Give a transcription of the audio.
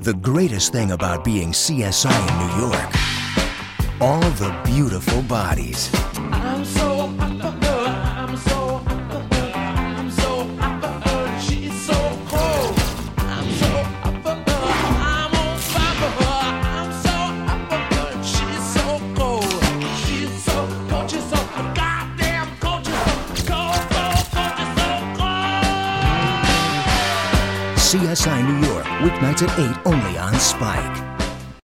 The greatest thing about being CSI in New York, all the beautiful bodies. I'm so hot for her, I'm so hot for her, I'm so hot for her, she's so cold. I'm so hot for her, I'm on fire for her, I'm so hot for her, she's so cold. She's so cold, she's so goddamn cold, she's so cold, she's so cold. CSI New York, weeknights at 8 only on Spike.